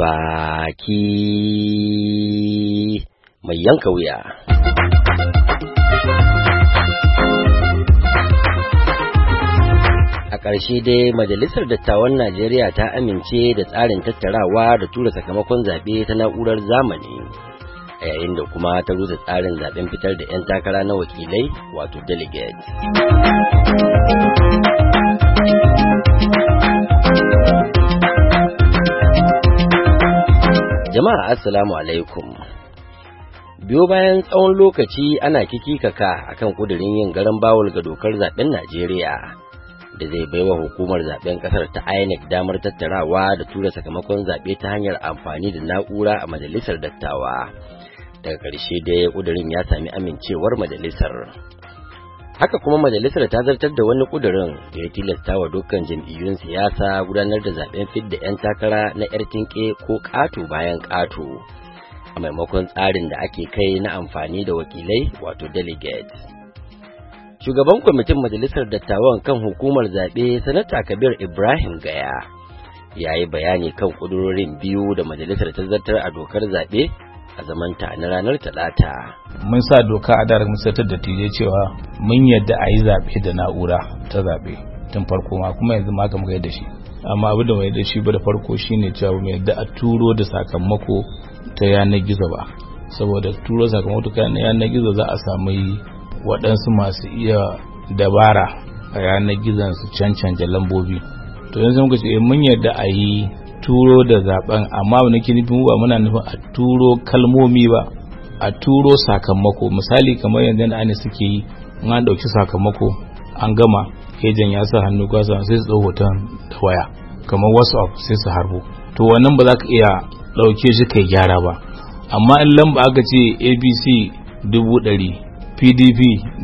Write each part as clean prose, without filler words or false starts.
baki mai yanka wuya. A ƙarshe dai Majalisar Dattawan Najeriya ta amince da tsarin tattarawa da tura sakamakon zaɓe ta na'urar zamani, a yayin da kuma ta rusa tsarin zaɓen fitar da 'yan takara na wakilai wato delegate. Jama'a assalamu alaikum. Biyo bayan tsawon lokaci ana kikikaka akan kudirin yin garan bawul ga dokar zaben Najeriya da zai baiwa hukumar zaben kasar ta INEC damar tattarawa da tura sakamakon zabe ta hanyar amfani da na'ura a majalisar dattawa. Daga ƙarshe dai kudirin ya sami amincewar majalisar. Haka kuma majalisar ta zartar da wani kudirin da ya tilasta wa dukkan jam'iyyun siyasa gudanar da zaben fidda 'yan takara na 'yar tinke ko ƙato bayan ƙato, a maimakon tsarin da ake kai na amfani da wakilai wato delegate. Shugaban kwamitin majalisar dattawan kan hukumar zaɓe sanata Kabir Ibrahim Gaya ya yi bayani kan ƙudurorin biyu da majalisar ta zartar a dokar zaɓe a zamanta na ranar Talata. Mun sa doka a darar musatar da tije cewa mun yadda a yi zaɓe da na'ura ta zaɓe tun farko ma, kuma yanzu ma muka yadda shi. Amma abin da mai yadda shi ba da farko shine cewa mu yadda a turo da sakamako ta yanar gizo ba, saboda turo sakamako ta yanar gizo za a samu waɗansu masu iya dabara a yanar gizon su cancanta lambobi. To yanzu muka ce mun yadda a yi turo da zaben, amma wani ke nufin ba muna nufin a turo kalmomi ba, a turo sakamako. Misali kamar yanzu da ana suke yi, in an ɗauki sakamako an gama, ejen ya sa hannu kwasa sai su ɗau hoton da waya kamar WhatsApp sai su harbo. To wannan ba za ka iya ɗauke shi kai gyara ba. Amma in lamba aka ce ABC 100,000, PDP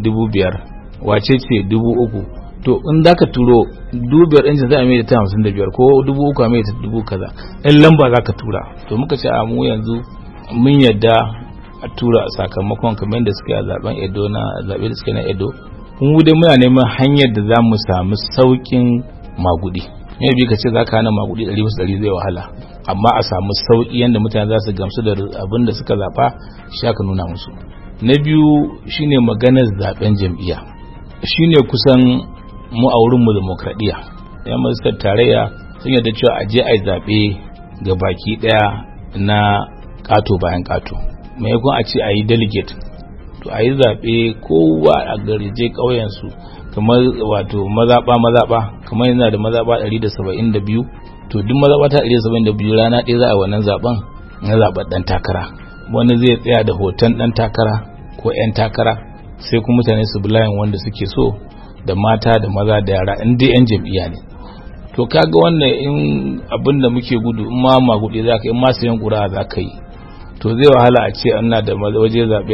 5,000, wace ce 3,000, to in za ka turo 5,000 ɗin za a mai da ta 55 ko 3,000 a mai da 1,000 kaza, in lamba za ka tura. To muka ce a mu yanzu mun yadda a tura sakamakon kamar da suke a zaben Edo na zaɓe da suke na Edo. Mu dai muna neman hanyar da za mu samu sauƙin magudi. Ne bi ka ce za ka hana magudi 100% zai wahala, amma a samu sauƙi yadda mutane za su gamsu da abin da suka zaɓa shi aka nuna musu. Na biyu shine maganar zaben jam'iyya, shine kusan mu a wurin mu demokradiya. Yan majalisar tarayya sun yarda cewa a je a yi zaɓe ga baki ɗaya na ƙato bayan ƙato, maimakon a ce a yi delegate. To a yi zaɓe kowa a garje ƙauyensu, kamar wato mazaɓa kamar yana da mazaɓa 172, to duk mazaɓa ta 172 rana ɗaya za a wannan zaɓen na zaɓen ɗan takara. Wani zai tsaya da hoton ɗan takara ko 'yan takara, sai kuma mutane su bi layin wanda suke so, da mata da maza da yara, in dai 'yan jam'iyya ne. To kaga wannan in abin da muke gudu, in ma magudi za ka yi, in ma sayan ƙura za ka yi, to zai wahala a ce ana da waje zaɓe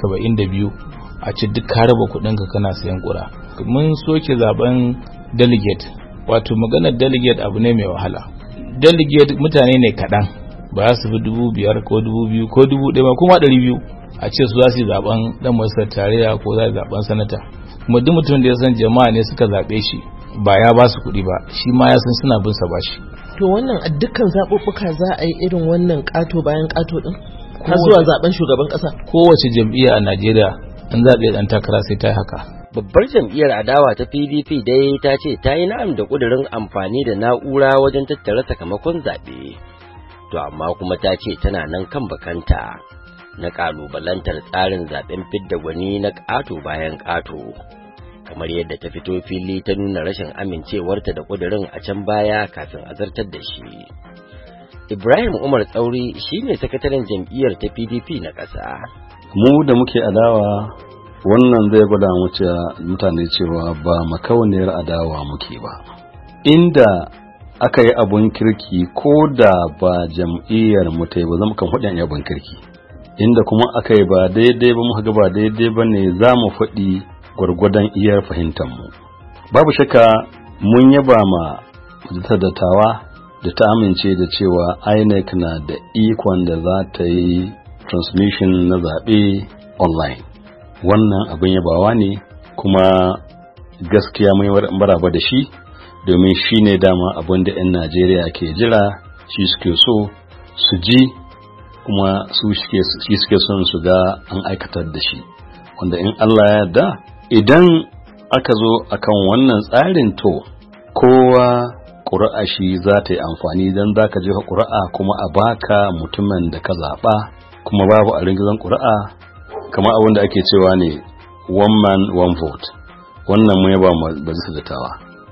172 a ce duk ka raba kuɗinka kana sayan ƙura. Mun soke zaben delegate, wato maganar delegate abu ne mai wahala. Delegate mutane ne kaɗan, ba su fi 5,000 ko 2,000 ko 1,000 kuma 200 a ce su za su yi zaben dan majalisar tarayya ko za su zaben sanata. Kuma duk mutum da ya san jama'a ne suka zabe shi, ba ya ba su kuɗi ba, shi ma ya san suna bin sa bashi. To wannan a dukkan zaɓuɓɓuka za a yi irin wannan ƙato bayan ƙato din har zuwa zaben shugaban ƙasa? Kowace jam'iyya a Najeriya an zaɓe ɗan takara sai ta yi haka. Babbar jam'iyyar adawa ta PDP dai ta ce ta yi na'am da ƙudurin amfani da na'ura wajen tattara sakamakon zaɓe. To amma kuma ta ce tana nan kan bakanta na kalubalantar tsarin zaben fidda gwani na ƙato bayan ƙato, kamar yadda ta fito fili ta nuna rashin amincewarta da ƙudurin a can baya kafin a zartar da shi. Ibrahim Umar Tsauri shine sakataren jam'iyyar ta PDP na ƙasa. Mu da muke adawa, wannan zai gwada mutane cewa ba makauniyar adawa muke ba. Inda aka yi abun kirki ko da ba jam'iyyar mu ta yi ba, zama kan faɗin abun kirki. Inda kuma aka yi ba daidai ba, muka ga ba daidai ba ne, za mu faɗi gwargwadon iyar fahimtar mu. Babu shakka mun yaba ma majalisar dattawa da ta amince da cewa INEC na da ikon da za ta yi transmission na zaɓe online. Wannan abin yabawa ne, kuma gaskiya mai maraba da shi, domin shi ne dama abin da 'yan Najeriya ke jira, shi suke so, su ji kuma shi suke son su ga an aikatar da shi, wanda in Allah ya yarda idan aka zo akan wannan tsarin to kowa ƙuri'a shi za ta yi amfani don za ka jefa ƙuri'a kuma a baka mutumin da ka zaɓa kuma babu a ringizan ƙuri'a kamar abin da ake cewa ne one man one vote. Wannan mu yaba majalisa dattawa.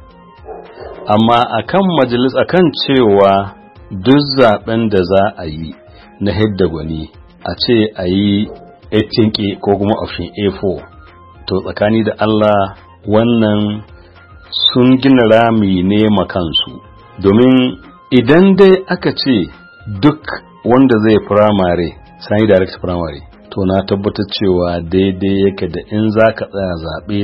Amma akan majalis akan cewa duk zaben da za a yi na hidda gwani a ce a yi 18 ko kuma option A4, to tsakani da Allah wannan sun gina rami ne makansu, domin idan dai aka ce duk wanda zai primary sai direct primary, to na tabbatar cewa daidai yake da in za ka tsaya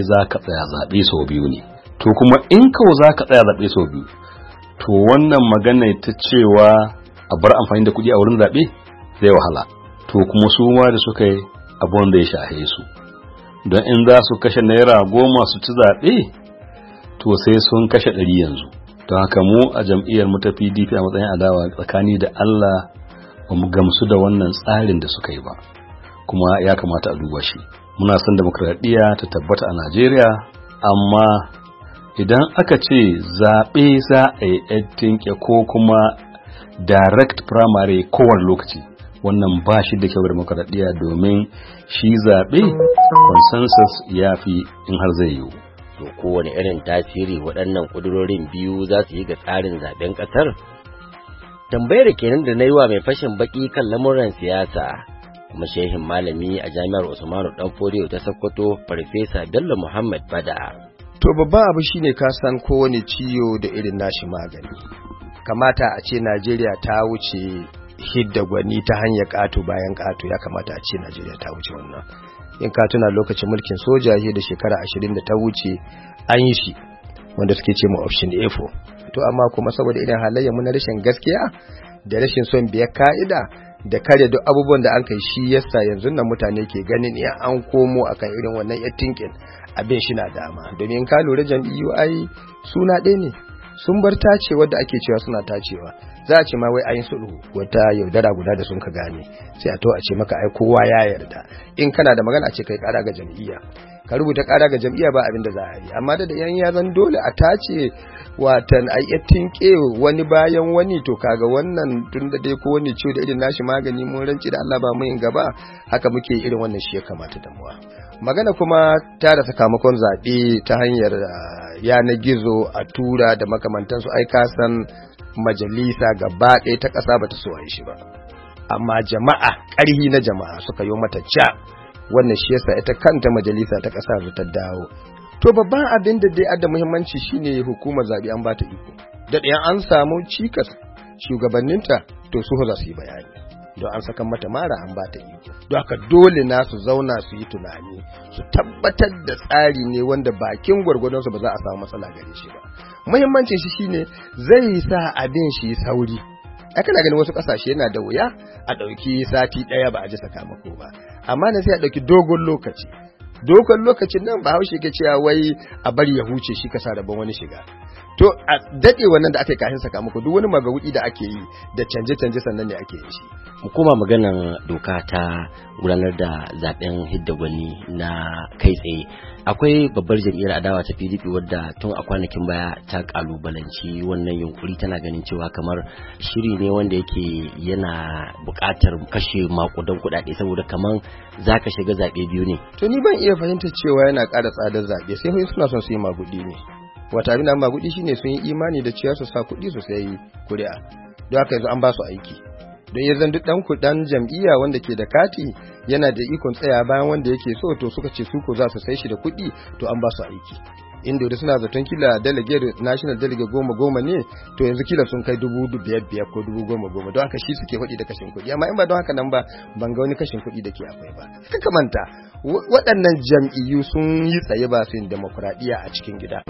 zaɓe sau biyu ne. To kuma in kawo za ka tsaya zaɓe sau biyu, to wannan magana ta cewa a bar amfani da kuɗi a wurin zaɓe zai wahala. To kuma su ma da suka yi abun da ya shahe su, don in za su kashe naira 10 su ci zaɓe, to sai sun kashe 100 yanzu. Don haka mu a jam'iyyar mu ta PDP a matsayin adawa tsakani da Allah ba mu gamsu da wannan tsarin da suka yi ba, kuma ya kamata a duba shi. Muna son demokradiyya ta tabbata a Najeriya, amma idan aka ce zaɓe za a yi tinke ko kuma direct primary kowane lokaci, wannan ba shi da kyau da demokradiyya, domin shi zaɓe consensus ya fi in har zai yiwu. To kowane irin tasiri waɗannan ƙudurorin biyu za su yi ga tsarin zaɓen ƙasar? Tambayar kenan da na yi wa mai fashin baƙi kan lamuran siyasa kuma shehin malami a jami'ar Usmanu Danfodiyo ta Sokoto, Farfesa Bello Muhammad Bada. To babban abu shine ka san kowane ciwo da irin nashi magani. Kamata a ce Najeriya ta wuce hidda gwani ta hanyar ƙato bayan ƙato, ya kamata a ce Najeriya ta wuce wannan. In ka tuna lokacin mulkin soja da shekara 20 da ta wuce an yi shi wanda suke ce mu option A4. To amma kuma saboda irin halayyar mu na rashin gaskiya da rashin son biyar ka'ida da kare duk abubuwan da an kai, shi yasa yanzu nan mutane ke ganin in an komo akan irin wannan tinkin abin shi na dama. Domin ka lura jam'iyyu ai suna ɗaya ne, sun bar tacewa da ake cewa suna tacewa. Za a ce ma wai ayin sulhu, wata yaudara guda da sun ka gane, sai a to a ce maka ai kowa ya yarda. In kana da magana a ce kai ƙara ga jam'iyya, ka rubuta ƙara ga jam'iyya ba abin da za a yi. Amma da yan ya zan dole a tace watan tinke wani bayan wani, to kaga wannan tun da dai ko wani ciwo da irin nashi magani, mun ranci da Allah ba mu yin gaba, haka muke irin wannan shi ya kamata damuwa. Magana kuma tara sakamakon zaɓe ta hanyar yanar gizo a tura da makamantansu, ai ka san majalisa gaba ɗaya ta ƙasa bata so a yi shi ba, amma jama'a, ƙarhi na jama'a suka yi mata ca, wannan shi yasa ita kanta majalisa ta ƙasa ta dawo. To babban abin da dai da muhimmanci shine hukumar zaɓe an bata iko, da ɗayan an samu cikas shugabanninta, to su za su yi bayani, don an saka mata mara an bata iko. Don haka dole na su zauna su yi tunani, su tabbatar da tsari ne wanda bakin gwargwadonsu ba za a samu matsala gare shi ba. Muhimmancin shi shine zai sa abin shi sauri. Ai kana ganin wasu kasashe yana da wuya a ɗauki sati ɗaya ba a ji sakamako ba, amma na sai a ɗauki dogon lokacin nan ba haushe ke cewa wai a bari ya huce shi kasa rabon wani shiga. To a daɗe wannan da aka yi kafin sakamako, duk wani magawudi da ake yi da canje-canje sannan ne ake yin shi. Mu koma maganan doka ta gudanar da zaben hidda gwani na kai tsaye. Akwai babbar jam'iyyar adawa ta PDP wadda tun a kwanakin baya ta kalubalanci wannan yunkuri, tana ganin cewa kamar shiri ne wanda yake yana buƙatar kashe makudan kuɗaɗe, saboda kamar za ka shiga zaɓe biyu ne. To ni ban iya fahimtar cewa yana ƙara tsadar zaɓe, sai fa suna son su yi magudi ne. Wata abin da magudi shine sun yi imani da cewa su sa kuɗi su sayi kuri'a, don haka yanzu an ba su aiki. Don ya zan duk ɗan jam'iyya wanda ke da kati yana da ikon tsaya bayan wanda yake so, to suka ce su ko za su sai shi da kuɗi, to an ba su aiki. Inda da suna zaton kila delegate national delegate 10 ne, to yanzu kila sun kai 5,500 ko 10,000, don haka shi suke faɗi da kashin kuɗi. Amma in ba don haka nan ba, ban ga wani kashin kuɗi da ke akwai ba. Kaka manta waɗannan jam'iyyu sun yi tsaye ba su yin demokuraɗiyya a cikin gida.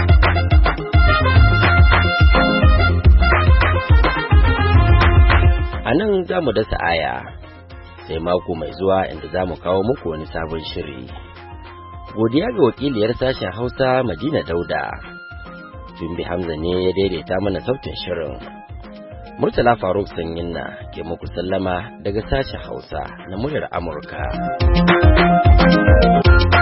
A nan za mu dasa aya, sai mako mai zuwa inda za mu kawo muku wani sabon shiri. Godiya ga wakiliyar sashen Hausa Madina Dauda. Jumbi Hamza ne ya daidaita mana sautin shirin. Murtala Faruk Sanyinna ke muku sallama daga sashen Hausa na muryar Amurka.